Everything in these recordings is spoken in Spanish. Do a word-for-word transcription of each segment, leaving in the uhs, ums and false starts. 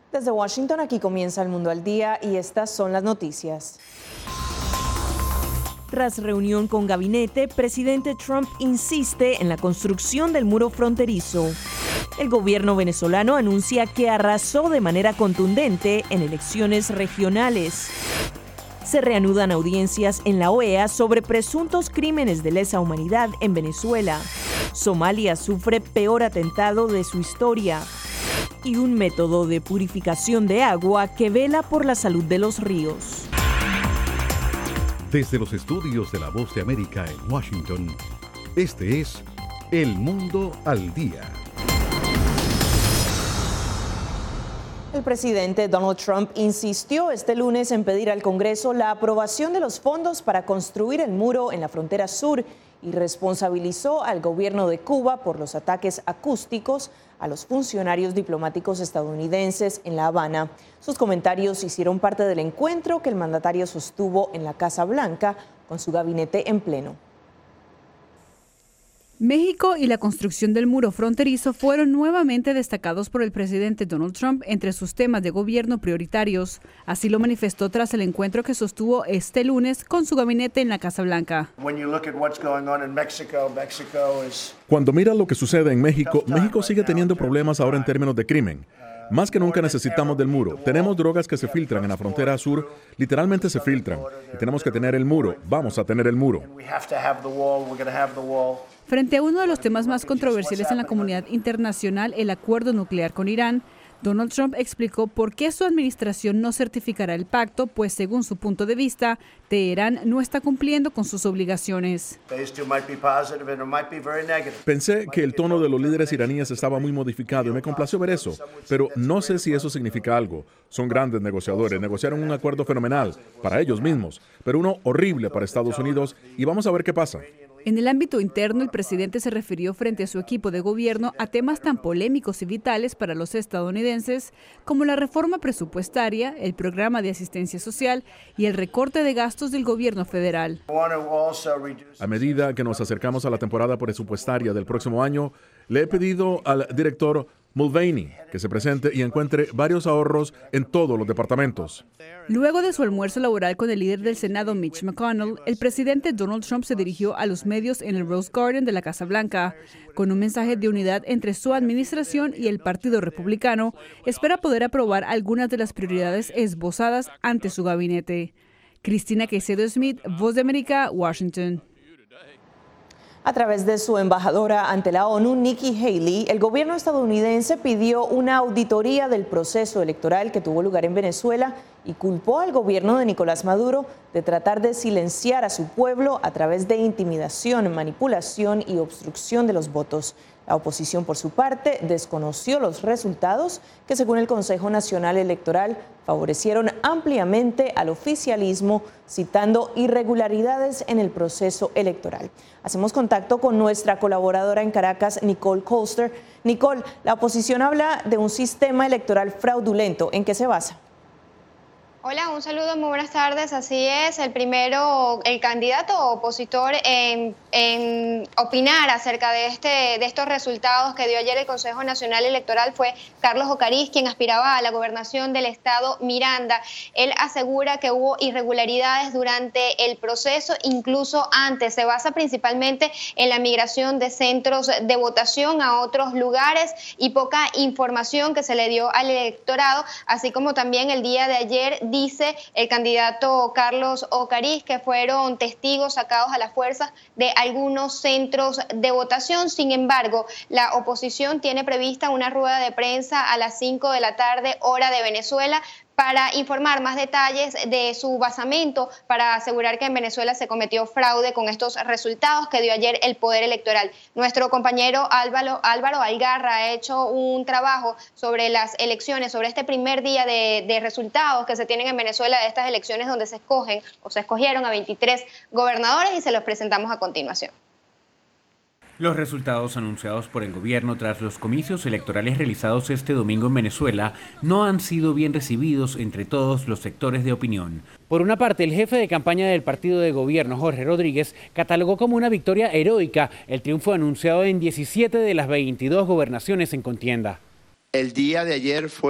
Desde Washington, aquí comienza El Mundo al Día y estas son las noticias. Tras reunión con gabinete, presidente Trump insiste en la construcción del muro fronterizo. El gobierno venezolano anuncia que arrasó de manera contundente en elecciones regionales. Se reanudan audiencias en la O E A sobre presuntos crímenes de lesa humanidad en Venezuela. Somalia sufre peor atentado de su historia. Y un método de purificación de agua que vela por la salud de los ríos. Desde los estudios de La Voz de América en Washington, este es El Mundo al Día. El presidente Donald Trump insistió este lunes en pedir al Congreso la aprobación de los fondos para construir el muro en la frontera sur y responsabilizó al gobierno de Cuba por los ataques acústicos a los funcionarios diplomáticos estadounidenses en La Habana. Sus comentarios hicieron parte del encuentro que el mandatario sostuvo en la Casa Blanca con su gabinete en pleno. México y la construcción del muro fronterizo fueron nuevamente destacados por el presidente Donald Trump entre sus temas de gobierno prioritarios. Así lo manifestó tras el encuentro que sostuvo este lunes con su gabinete en la Casa Blanca. Cuando mira lo que sucede en México, México sigue teniendo problemas ahora en términos de crimen. Más que nunca necesitamos del muro. Tenemos drogas que se filtran en la frontera sur, literalmente se filtran. Y tenemos que tener el muro. Vamos a tener el muro. Frente a uno de los temas más controversiales en la comunidad internacional, el acuerdo nuclear con Irán, Donald Trump explicó por qué su administración no certificará el pacto, pues según su punto de vista, Teherán no está cumpliendo con sus obligaciones. Pensé que el tono de los líderes iraníes estaba muy modificado y me complació ver eso, pero no sé si eso significa algo. Son grandes negociadores, negociaron un acuerdo fenomenal para ellos mismos, pero uno horrible para Estados Unidos y vamos a ver qué pasa. En el ámbito interno, el presidente se refirió frente a su equipo de gobierno a temas tan polémicos y vitales para los estadounidenses como la reforma presupuestaria, el programa de asistencia social y el recorte de gastos del gobierno federal. A medida que nos acercamos a la temporada presupuestaria del próximo año, le he pedido al director Mulvaney que se presente y encuentre varios ahorros en todos los departamentos. Luego de su almuerzo laboral con el líder del Senado, Mitch McConnell, el presidente Donald Trump se dirigió a los medios en el Rose Garden de la Casa Blanca. Con un mensaje de unidad entre su administración y el Partido Republicano, espera poder aprobar algunas de las prioridades esbozadas ante su gabinete. Cristina Caicedo Smith, Voz de América, Washington. A través de su embajadora ante la ONU, Nikki Haley, el gobierno estadounidense pidió una auditoría del proceso electoral que tuvo lugar en Venezuela y culpó al gobierno de Nicolás Maduro de tratar de silenciar a su pueblo a través de intimidación, manipulación y obstrucción de los votos. La oposición, por su parte, desconoció los resultados que, según el Consejo Nacional Electoral, favorecieron ampliamente al oficialismo, citando irregularidades en el proceso electoral. Hacemos contacto con nuestra colaboradora en Caracas, Nicole Colster. Nicole, la oposición habla de un sistema electoral fraudulento. ¿En qué se basa? Hola, un saludo, muy buenas tardes. Así es, el primero, el candidato opositor en, en opinar acerca de, este, de estos resultados que dio ayer el Consejo Nacional Electoral fue Carlos Ocariz, quien aspiraba a la gobernación del estado Miranda. Él asegura que hubo irregularidades durante el proceso, incluso antes. Se basa principalmente en la migración de centros de votación a otros lugares y poca información que se le dio al electorado, así como también el día de ayer dice el candidato Carlos Ocariz que fueron testigos sacados a la fuerza de algunos centros de votación. Sin embargo, la oposición tiene prevista una rueda de prensa a las cinco de la tarde, hora de Venezuela, para informar más detalles de su basamento para asegurar que en Venezuela se cometió fraude con estos resultados que dio ayer el Poder Electoral. Nuestro compañero Álvaro, Álvaro Algarra ha hecho un trabajo sobre las elecciones, sobre este primer día de, de resultados que se tienen en Venezuela de estas elecciones donde se escogen o se escogieron a veintitrés gobernadores y se los presentamos a continuación. Los resultados anunciados por el gobierno tras los comicios electorales realizados este domingo en Venezuela no han sido bien recibidos entre todos los sectores de opinión. Por una parte, el jefe de campaña del partido de gobierno, Jorge Rodríguez, catalogó como una victoria heroica el triunfo anunciado en diecisiete de las veintidós gobernaciones en contienda. El día de ayer fue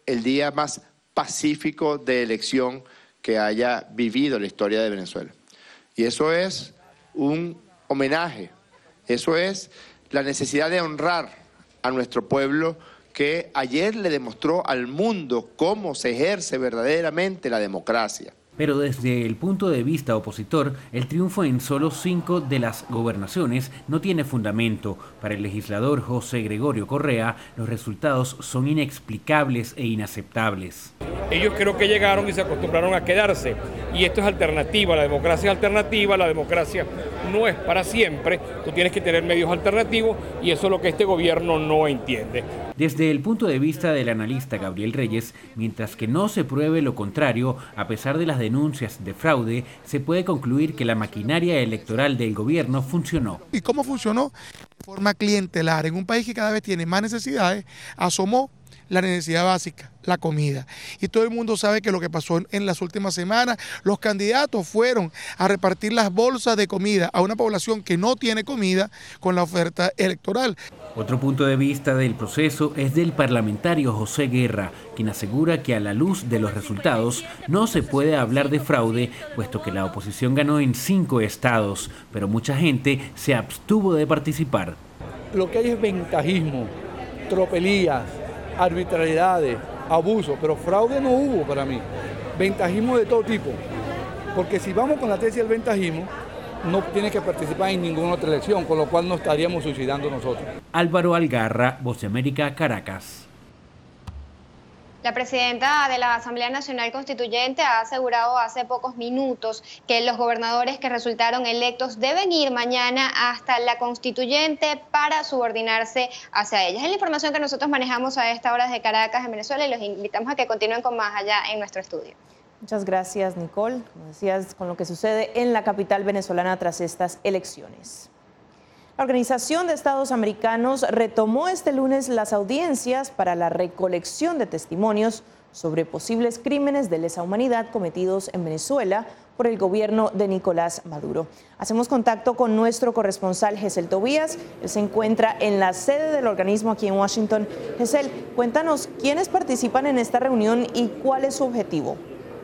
el día más pacífico de elección que haya vivido la historia de Venezuela. Y eso es un homenaje, eso es la necesidad de honrar a nuestro pueblo que ayer le demostró al mundo cómo se ejerce verdaderamente la democracia. Pero desde el punto de vista opositor, el triunfo en solo cinco de las gobernaciones no tiene fundamento. Para el legislador José Gregorio Correa, los resultados son inexplicables e inaceptables. Ellos creo que llegaron y se acostumbraron a quedarse. Y esto es alternativa, la democracia es alternativa, la democracia no es para siempre. Tú tienes que tener medios alternativos y eso es lo que este gobierno no entiende. Desde el punto de vista del analista Gabriel Reyes, mientras que no se pruebe lo contrario, a pesar de las denuncias de fraude, se puede concluir que la maquinaria electoral del gobierno funcionó. ¿Y cómo funcionó? De forma clientelar. En un país que cada vez tiene más necesidades, asomó la necesidad básica, la comida. Y todo el mundo sabe que lo que pasó en las últimas semanas, los candidatos fueron a repartir las bolsas de comida a una población que no tiene comida con la oferta electoral. Otro punto de vista del proceso es del parlamentario José Guerra, quien asegura que a la luz de los resultados no se puede hablar de fraude, puesto que la oposición ganó en cinco estados, pero mucha gente se abstuvo de participar. Lo que hay es ventajismo, tropelías, arbitrariedades, abusos, pero fraude no hubo para mí. Ventajismo de todo tipo, porque si vamos con la tesis del ventajismo, no tiene que participar en ninguna otra elección, con lo cual nos estaríamos suicidando nosotros. Álvaro Algarra, Voz de América, Caracas. La presidenta de la Asamblea Nacional Constituyente ha asegurado hace pocos minutos que los gobernadores que resultaron electos deben ir mañana hasta la Constituyente para subordinarse hacia ellas. Es la información que nosotros manejamos a esta hora desde Caracas, en Venezuela, y los invitamos a que continúen con más allá en nuestro estudio. Muchas gracias, Nicole. Como decías, con lo que sucede en la capital venezolana tras estas elecciones. La Organización de Estados Americanos retomó este lunes las audiencias para la recolección de testimonios sobre posibles crímenes de lesa humanidad cometidos en Venezuela por el gobierno de Nicolás Maduro. Hacemos contacto con nuestro corresponsal Gesell Tobías. Él se encuentra en la sede del organismo aquí en Washington. Gesell, cuéntanos quiénes participan en esta reunión y cuál es su objetivo.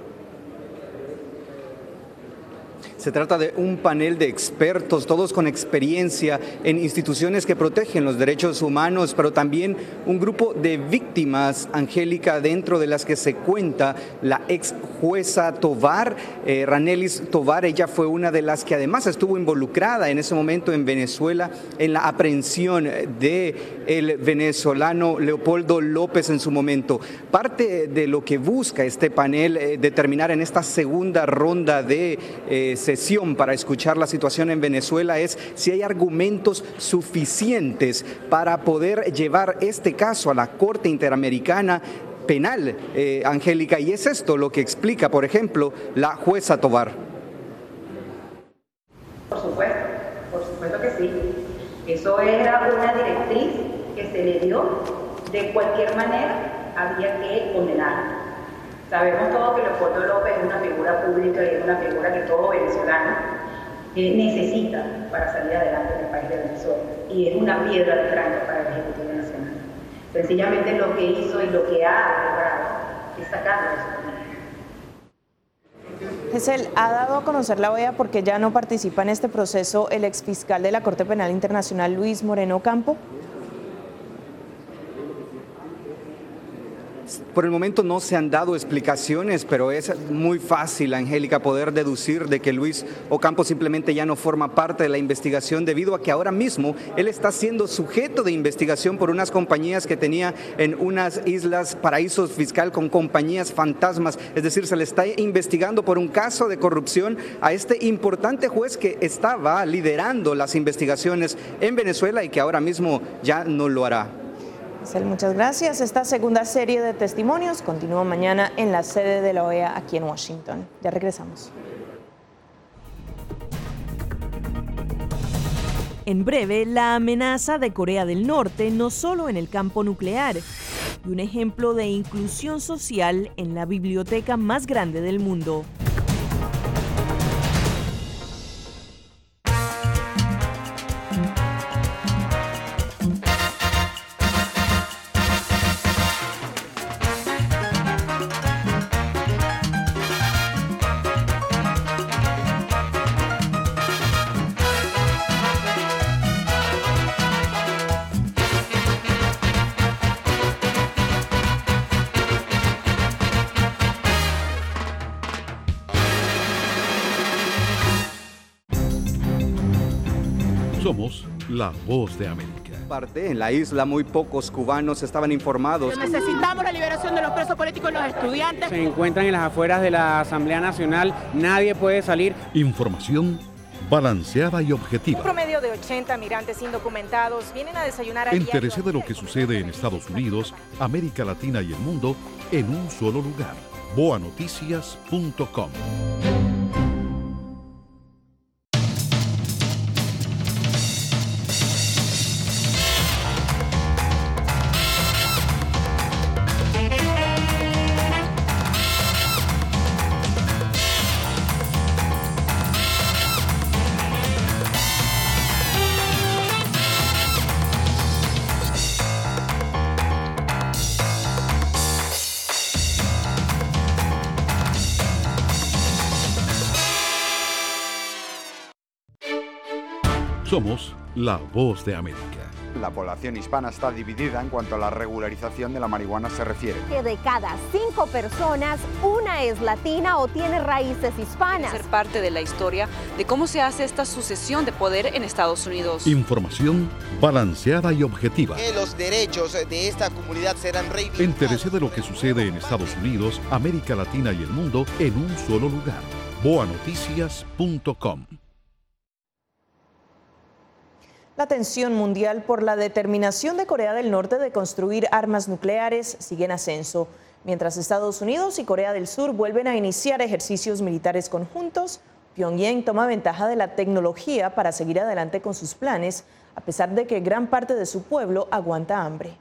Se trata de un panel de expertos, todos con experiencia en instituciones que protegen los derechos humanos, pero también un grupo de víctimas, Angélica, dentro de las que se cuenta la ex jueza Tovar, eh, Ranelis Tovar. Ella fue una de las que además estuvo involucrada en ese momento en Venezuela en la aprehensión de el venezolano Leopoldo López en su momento. Parte de lo que busca este panel eh, determinar en esta segunda ronda de eh, sesión para escuchar la situación en Venezuela es si hay argumentos suficientes para poder llevar este caso a la Corte Interamericana Penal, eh, Angélica, y es esto lo que explica, por ejemplo, la jueza Tovar. Por supuesto, por supuesto que sí. Eso era una directriz que se le dio. De cualquier manera, había que condenarlo. Sabemos todos que Leopoldo López es una figura pública y es una figura que todo venezolano eh, necesita para salir adelante en el país de Venezuela. Y es una piedra de tranca para el Ejecutivo Nacional. Sencillamente lo que hizo y lo que ha logrado es sacarlo de su poder. Gesell, ha dado a conocer la O E A porque ya no participa en este proceso el exfiscal de la Corte Penal Internacional, Luis Moreno Ocampo. Por el momento no se han dado explicaciones, pero es muy fácil, Angélica, poder deducir de que Luis Ocampo simplemente ya no forma parte de la investigación debido a que ahora mismo él está siendo sujeto de investigación por unas compañías que tenía en unas islas paraísos fiscal con compañías fantasmas. Es decir, se le está investigando por un caso de corrupción a este importante juez que estaba liderando las investigaciones en Venezuela y que ahora mismo ya no lo hará. Muchas gracias. Esta segunda serie de testimonios continúa mañana en la sede de la O E A aquí en Washington. Ya regresamos. En breve, la amenaza de Corea del Norte no solo en el campo nuclear, y un ejemplo de inclusión social en la biblioteca más grande del mundo. Somos la voz de América. Parte en la isla, muy pocos cubanos estaban informados. Necesitamos la liberación de los presos políticos y los estudiantes. Se encuentran en las afueras de la Asamblea Nacional, nadie puede salir. Información balanceada y objetiva. Un promedio de ochenta migrantes indocumentados vienen a desayunar a Entérese de lo que sucede en Estados Unidos, América Latina y el mundo en un solo lugar. boa noticias punto com. Somos la voz de América. La población hispana está dividida en cuanto a la regularización de la marihuana se refiere. Que de cada cinco personas, una es latina o tiene raíces hispanas. Ser parte de la historia de cómo se hace esta sucesión de poder en Estados Unidos. Información balanceada y objetiva. Que los derechos de esta comunidad serán reivindicados. Entérese de lo que sucede en Estados Unidos, América Latina y el mundo en un solo lugar. boa noticias punto com. La tensión mundial por la determinación de Corea del Norte de construir armas nucleares sigue en ascenso, mientras Estados Unidos y Corea del Sur vuelven a iniciar ejercicios militares conjuntos. Pyongyang toma ventaja de la tecnología para seguir adelante con sus planes, a pesar de que gran parte de su pueblo aguanta hambre.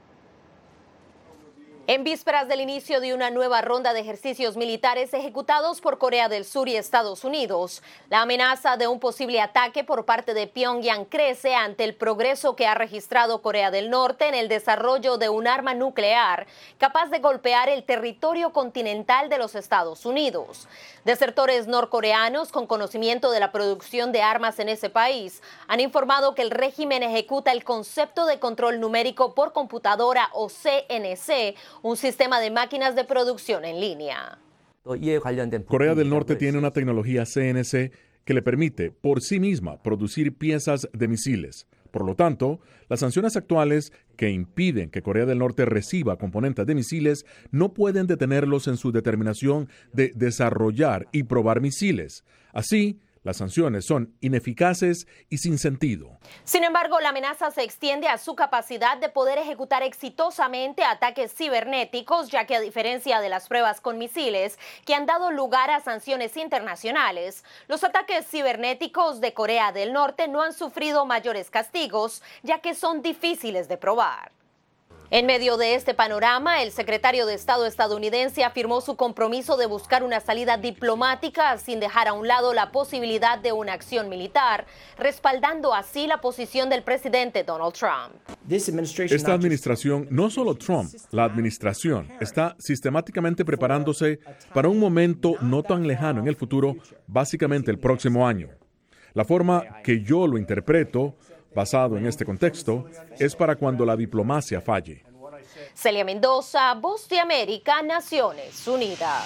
En vísperas del inicio de una nueva ronda de ejercicios militares ejecutados por Corea del Sur y Estados Unidos, la amenaza de un posible ataque por parte de Pyongyang crece ante el progreso que ha registrado Corea del Norte en el desarrollo de un arma nuclear capaz de golpear el territorio continental de los Estados Unidos. Desertores norcoreanos con conocimiento de la producción de armas en ese país han informado que el régimen ejecuta el concepto de control numérico por computadora o C N C, un sistema de máquinas de producción en línea. Corea del Norte tiene una tecnología C N C que le permite por sí misma producir piezas de misiles. Por lo tanto, las sanciones actuales que impiden que Corea del Norte reciba componentes de misiles no pueden detenerlos en su determinación de desarrollar y probar misiles. Así, las sanciones son ineficaces y sin sentido. Sin embargo, la amenaza se extiende a su capacidad de poder ejecutar exitosamente ataques cibernéticos, ya que a diferencia de las pruebas con misiles que han dado lugar a sanciones internacionales, los ataques cibernéticos de Corea del Norte no han sufrido mayores castigos, ya que son difíciles de probar. En medio de este panorama, el secretario de Estado estadounidense afirmó su compromiso de buscar una salida diplomática sin dejar a un lado la posibilidad de una acción militar, respaldando así la posición del presidente Donald Trump. Esta administración, no solo Trump, la administración está sistemáticamente preparándose para un momento no tan lejano en el futuro, básicamente el próximo año. La forma que yo lo interpreto, basado en este contexto, es para cuando la diplomacia falle. Celia Mendoza, Voz de América, Naciones Unidas.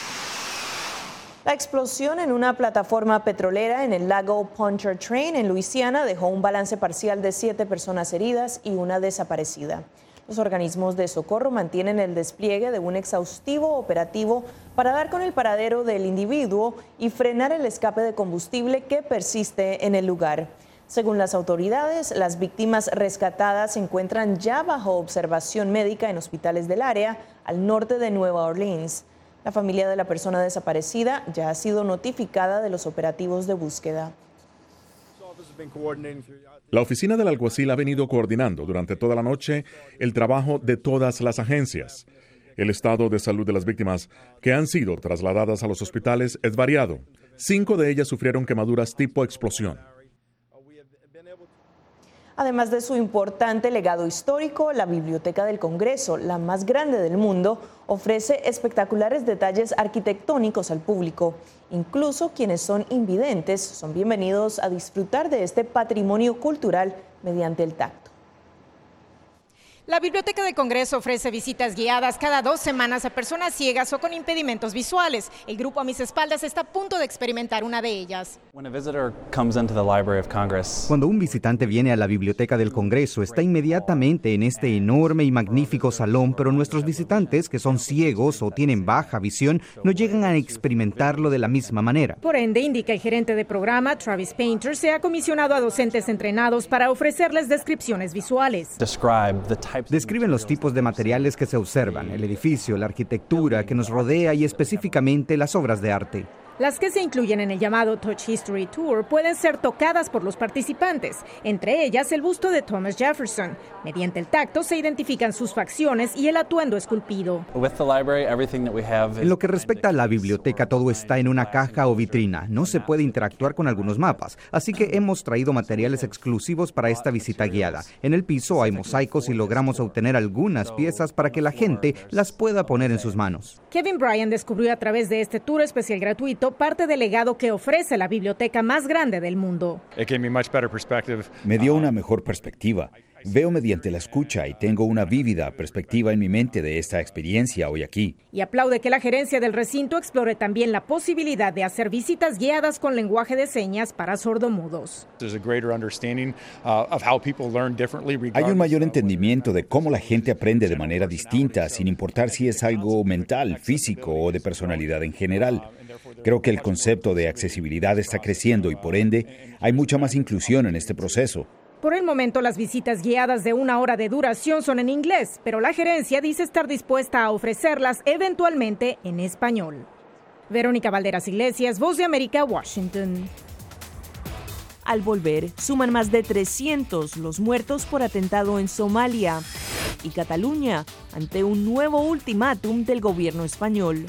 La explosión en una plataforma petrolera en el lago Pontchartrain, en Luisiana, dejó un balance parcial de siete personas heridas y una desaparecida. Los organismos de socorro mantienen el despliegue de un exhaustivo operativo para dar con el paradero del individuo y frenar el escape de combustible que persiste en el lugar. Según las autoridades, las víctimas rescatadas se encuentran ya bajo observación médica en hospitales del área al norte de Nueva Orleans. La familia de la persona desaparecida ya ha sido notificada de los operativos de búsqueda. La oficina del alguacil ha venido coordinando durante toda la noche el trabajo de todas las agencias. El estado de salud de las víctimas que han sido trasladadas a los hospitales es variado. Cinco de ellas sufrieron quemaduras tipo explosión. Además de su importante legado histórico, la Biblioteca del Congreso, la más grande del mundo, ofrece espectaculares detalles arquitectónicos al público. Incluso quienes son invidentes son bienvenidos a disfrutar de este patrimonio cultural mediante el tacto. La Biblioteca del Congreso ofrece visitas guiadas cada dos semanas a personas ciegas o con impedimentos visuales. El grupo A Mis Espaldas está a punto de experimentar una de ellas. Cuando un visitante viene a la Biblioteca del Congreso, está inmediatamente en este enorme y magnífico salón, pero nuestros visitantes, que son ciegos o tienen baja visión, no llegan a experimentarlo de la misma manera. Por ende, indica el gerente de programa, Travis Painter, se ha comisionado a docentes entrenados para ofrecerles descripciones visuales. Describen los tipos de materiales que se observan, el edificio, la arquitectura que nos rodea y específicamente las obras de arte. Las que se incluyen en el llamado Touch History Tour pueden ser tocadas por los participantes, entre ellas el busto de Thomas Jefferson. Mediante el tacto se identifican sus facciones y el atuendo esculpido. En lo que respecta a la biblioteca, todo está en una caja o vitrina. No se puede interactuar con algunos mapas, así que hemos traído materiales exclusivos para esta visita guiada. En el piso hay mosaicos y logramos obtener algunas piezas para que la gente las pueda poner en sus manos. Kevin Bryan descubrió a través de este tour especial gratuito parte del legado que ofrece la biblioteca más grande del mundo. Me dio una mejor perspectiva. Veo mediante la escucha y tengo una vívida perspectiva en mi mente de esta experiencia hoy aquí. Y aplaude que la gerencia del recinto explore también la posibilidad de hacer visitas guiadas con lenguaje de señas para sordomudos. Hay un mayor entendimiento de cómo la gente aprende de manera distinta, sin importar si es algo mental, físico o de personalidad en general. Creo que el concepto de accesibilidad está creciendo y por ende hay mucha más inclusión en este proceso. Por el momento, las visitas guiadas de una hora de duración son en inglés, pero la gerencia dice estar dispuesta a ofrecerlas eventualmente en español. Verónica Valderas Iglesias, Voz de América, Washington. Al volver, suman más de trescientos los muertos por atentado en Somalia y Cataluña ante un nuevo ultimátum del gobierno español.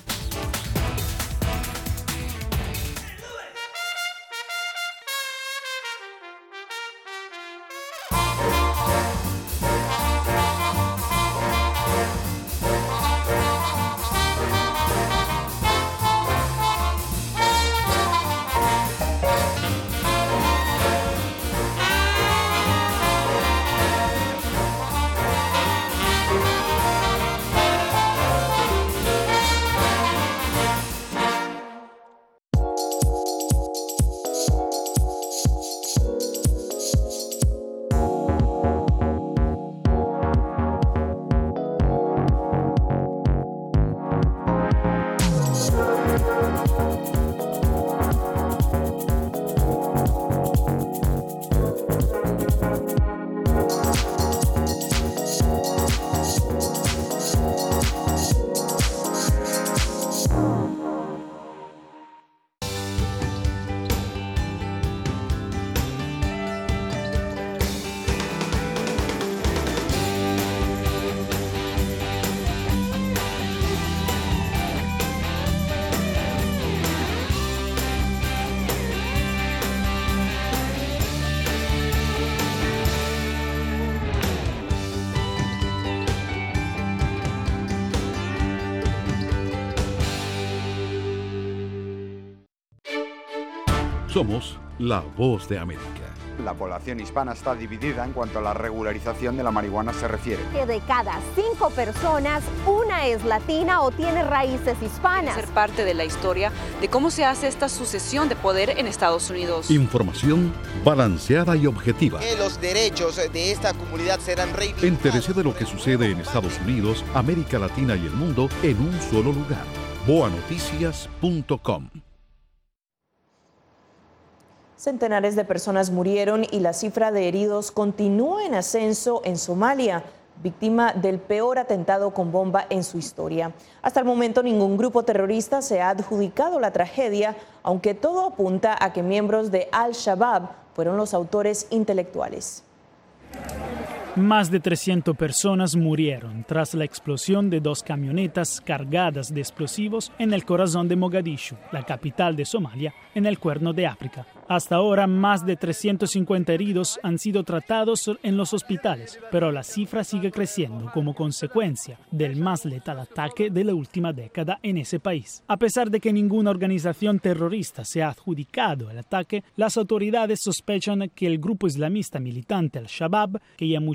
Somos la Voz de América. La población hispana está dividida en cuanto a la regularización de la marihuana se refiere. Que de cada cinco personas, una es latina o tiene raíces hispanas. Ser parte de la historia de cómo se hace esta sucesión de poder en Estados Unidos. Información balanceada y objetiva. Que los derechos de esta comunidad serán reivindicados. Entérese de lo que sucede en Estados Unidos, América Latina y el mundo en un solo lugar. boa noticias punto com. Centenares de personas murieron y la cifra de heridos continúa en ascenso en Somalia, víctima del peor atentado con bomba en su historia. Hasta el momento ningún grupo terrorista se ha adjudicado la tragedia, aunque todo apunta a que miembros de Al-Shabaab fueron los autores intelectuales. Más de trescientas personas murieron tras la explosión de dos camionetas cargadas de explosivos en el corazón de Mogadishu, la capital de Somalia, en el Cuerno de África. Hasta ahora, más de trescientos cincuenta heridos han sido tratados en los hospitales, pero la cifra sigue creciendo como consecuencia del más letal ataque de la última década en ese país. A pesar de que ninguna organización terrorista se ha adjudicado el ataque, las autoridades sospechan que el grupo islamista militante Al-Shabaab, que ya muchos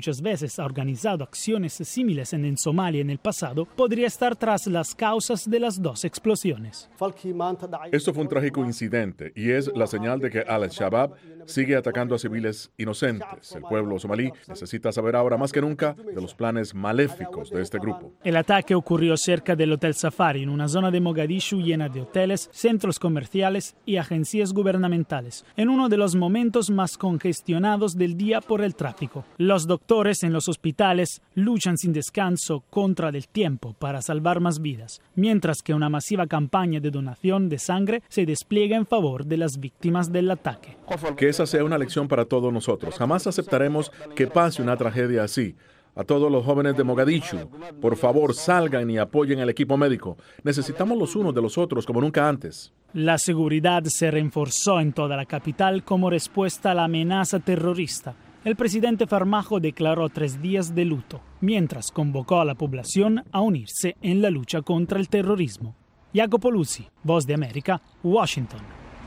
muchas veces ha organizado acciones similares en, en Somalia en el pasado, podría estar tras las causas de las dos explosiones. Esto fue un trágico incidente y es la señal de que Al-Shabaab sigue atacando a civiles inocentes. El pueblo somalí necesita saber ahora más que nunca de los planes maléficos de este grupo. El ataque ocurrió cerca del Hotel Safari, en una zona de Mogadishu llena de hoteles, centros comerciales y agencias gubernamentales, en uno de los momentos más congestionados del día por el tráfico. Los doctores en los hospitales luchan sin descanso contra el tiempo para salvar más vidas, mientras que una masiva campaña de donación de sangre se despliega en favor de las víctimas del ataque. Que esa sea una lección para todos nosotros. Jamás aceptaremos que pase una tragedia así. A todos los jóvenes de Mogadishu, por favor, salgan y apoyen al equipo médico. Necesitamos los unos de los otros como nunca antes. La seguridad se reforzó en toda la capital como respuesta a la amenaza terrorista. El presidente Farmajo declaró tres días de luto, mientras convocó a la población a unirse en la lucha contra el terrorismo. Jacopo Luzzi, Voz de América, Washington.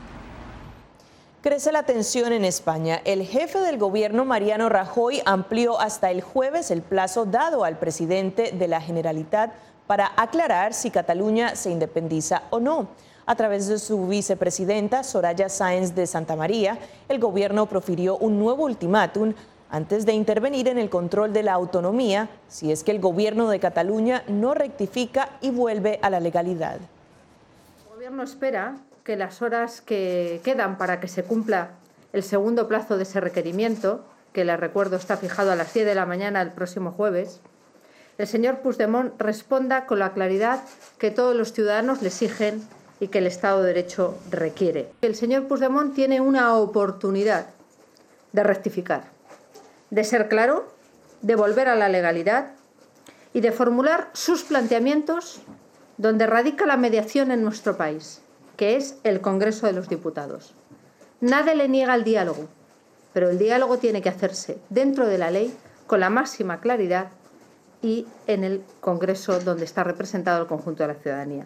Crece la tensión en España. El jefe del gobierno, Mariano Rajoy, amplió hasta el jueves el plazo dado al presidente de la Generalitat para aclarar si Cataluña se independiza o no. A través de su vicepresidenta, Soraya Sáenz de Santamaría, el gobierno profirió un nuevo ultimátum antes de intervenir en el control de la autonomía, si es que el gobierno de Cataluña no rectifica y vuelve a la legalidad. El gobierno espera que las horas que quedan para que se cumpla el segundo plazo de ese requerimiento, que les recuerdo está fijado a las diez de la mañana del próximo jueves, el señor Puigdemont responda con la claridad que todos los ciudadanos le exigen y que el Estado de Derecho requiere. El señor Puigdemont tiene una oportunidad de rectificar, de ser claro, de volver a la legalidad y de formular sus planteamientos donde radica la mediación en nuestro país, que es el Congreso de los Diputados. Nadie le niega el diálogo, pero el diálogo tiene que hacerse dentro de la ley con la máxima claridad y en el Congreso donde está representado el conjunto de la ciudadanía.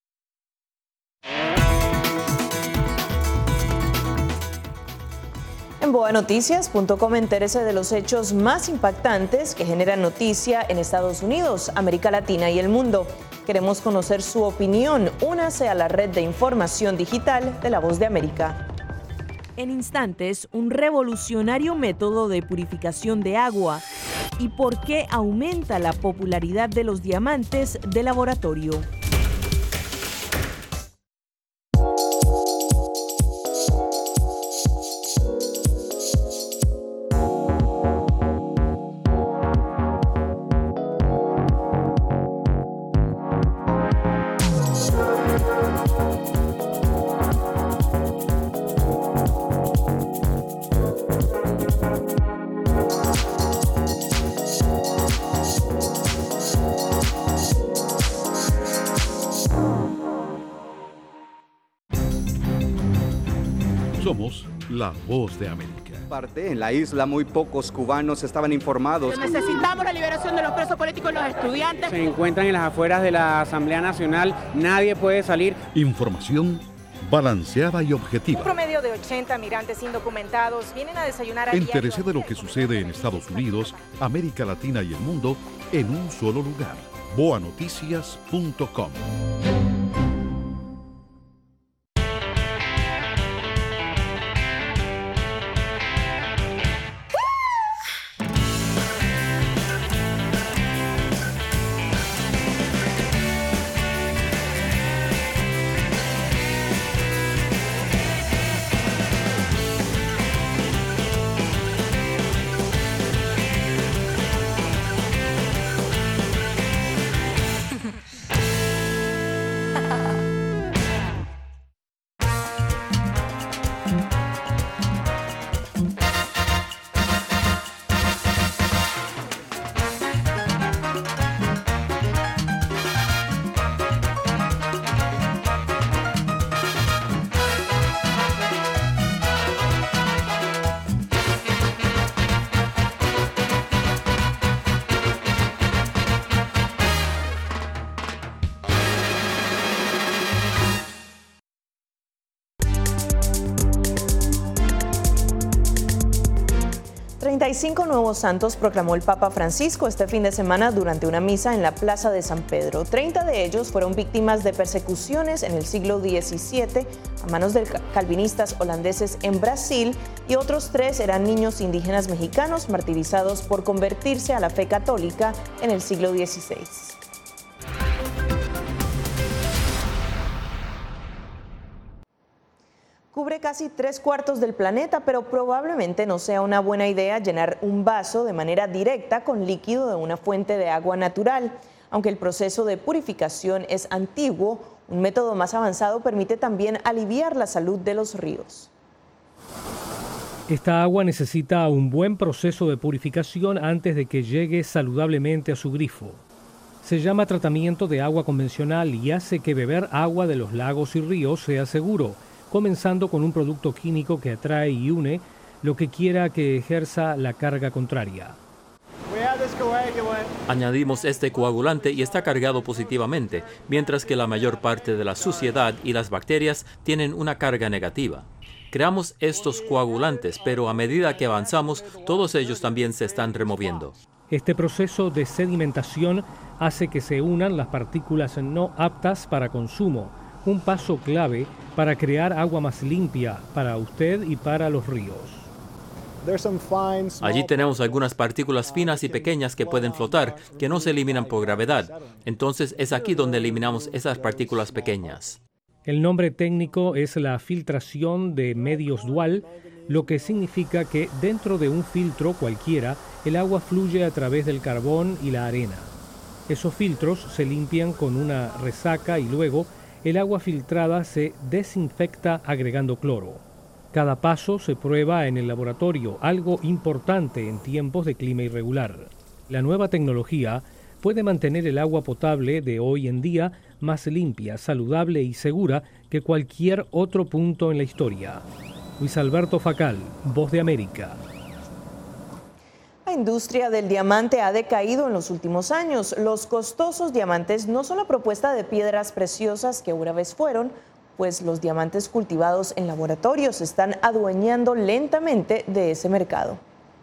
En boa noticias punto com entérese de los hechos más impactantes que generan noticia en Estados Unidos, América Latina y el mundo. Queremos conocer su opinión. Únase a la red de información digital de La Voz de América. En instantes, un revolucionario método de purificación de agua y por qué aumenta la popularidad de los diamantes de laboratorio. Somos La Voz de América. Parte en la isla muy pocos cubanos estaban informados. Necesitamos la liberación de los presos políticos y los estudiantes. Se encuentran en las afueras de la Asamblea Nacional, nadie puede salir. Información balanceada y objetiva. Un promedio de ochenta migrantes indocumentados vienen a desayunar a Entérese de lo que sucede en Estados Unidos, América Latina y el mundo en un solo lugar. boa noticias punto com. treinta y cinco nuevos santos proclamó el Papa Francisco este fin de semana durante una misa en la Plaza de San Pedro. treinta de ellos fueron víctimas de persecuciones en el siglo diecisiete a manos de calvinistas holandeses en Brasil y otros tres eran niños indígenas mexicanos martirizados por convertirse a la fe católica en el siglo dieciséis. Cubre casi tres cuartos del planeta, pero probablemente no sea una buena idea llenar un vaso de manera directa con líquido de una fuente de agua natural. Aunque el proceso de purificación es antiguo, un método más avanzado permite también aliviar la salud de los ríos. Esta agua necesita un buen proceso de purificación antes de que llegue saludablemente a su grifo. Se llama tratamiento de agua convencional y hace que beber agua de los lagos y ríos sea seguro, comenzando con un producto químico que atrae y une lo que quiera que ejerza la carga contraria. Añadimos este coagulante y está cargado positivamente, mientras que la mayor parte de la suciedad y las bacterias tienen una carga negativa. Creamos estos coagulantes, pero a medida que avanzamos, todos ellos también se están removiendo. Este proceso de sedimentación hace que se unan las partículas no aptas para consumo, un paso clave para crear agua más limpia para usted y para los ríos. Allí tenemos algunas partículas finas y pequeñas que pueden flotar, que no se eliminan por gravedad. Entonces es aquí donde eliminamos esas partículas pequeñas. El nombre técnico es la filtración de medios dual, lo que significa que dentro de un filtro cualquiera, el agua fluye a través del carbón y la arena. Esos filtros se limpian con una resaca y luego el agua filtrada se desinfecta agregando cloro. Cada paso se prueba en el laboratorio, algo importante en tiempos de clima irregular. La nueva tecnología puede mantener el agua potable de hoy en día más limpia, saludable y segura que cualquier otro punto en la historia. Luis Alberto Facal, Voz de América. La industria del diamante ha decaído en los últimos años. Los costosos diamantes no son la propuesta de piedras preciosas que una vez fueron, pues los diamantes cultivados en laboratorios se están adueñando lentamente de ese mercado.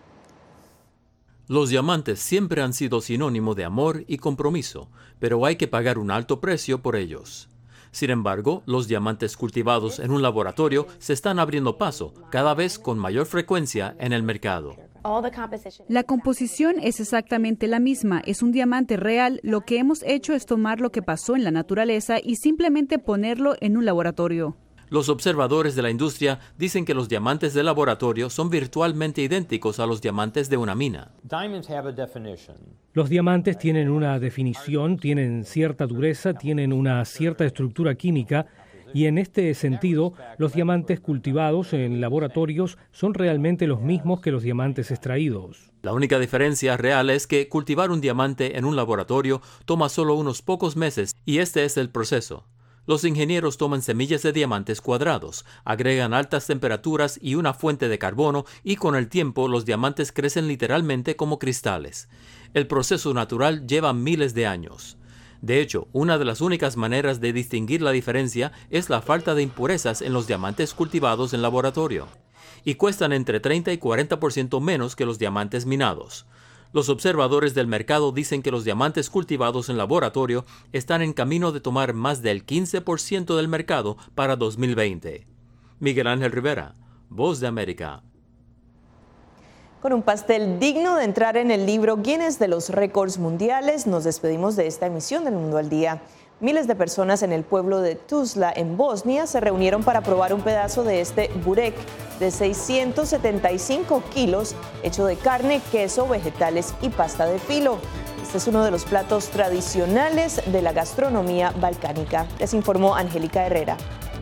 Los diamantes siempre han sido sinónimo de amor y compromiso, pero hay que pagar un alto precio por ellos. Sin embargo, los diamantes cultivados en un laboratorio se están abriendo paso, cada vez con mayor frecuencia en el mercado. La composición es exactamente la misma, es un diamante real. Lo que hemos hecho es tomar lo que pasó en la naturaleza y simplemente ponerlo en un laboratorio. Los observadores de la industria dicen que los diamantes de laboratorio son virtualmente idénticos a los diamantes de una mina. Los diamantes tienen una definición, tienen cierta dureza, tienen una cierta estructura química y en este sentido los diamantes cultivados en laboratorios son realmente los mismos que los diamantes extraídos. La única diferencia real es que cultivar un diamante en un laboratorio toma solo unos pocos meses y este es el proceso. Los ingenieros toman semillas de diamantes cuadrados, agregan altas temperaturas y una fuente de carbono y con el tiempo los diamantes crecen literalmente como cristales. El proceso natural lleva miles de años. De hecho, una de las únicas maneras de distinguir la diferencia es la falta de impurezas en los diamantes cultivados en laboratorio. Y cuestan entre treinta y cuarenta por ciento menos que los diamantes minados. Los observadores del mercado dicen que los diamantes cultivados en laboratorio están en camino de tomar más del quince por ciento del mercado para dos mil veinte. Miguel Ángel Rivera, Voz de América. Con un pastel digno de entrar en el libro Guinness de los récords mundiales, nos despedimos de esta emisión del Mundo al Día. Miles de personas en el pueblo de Tuzla, en Bosnia, se reunieron para probar un pedazo de este burek de seiscientos setenta y cinco kilos, hecho de carne, queso, vegetales y pasta de filo. Este es uno de los platos tradicionales de la gastronomía balcánica. Les informó Angélica Herrera.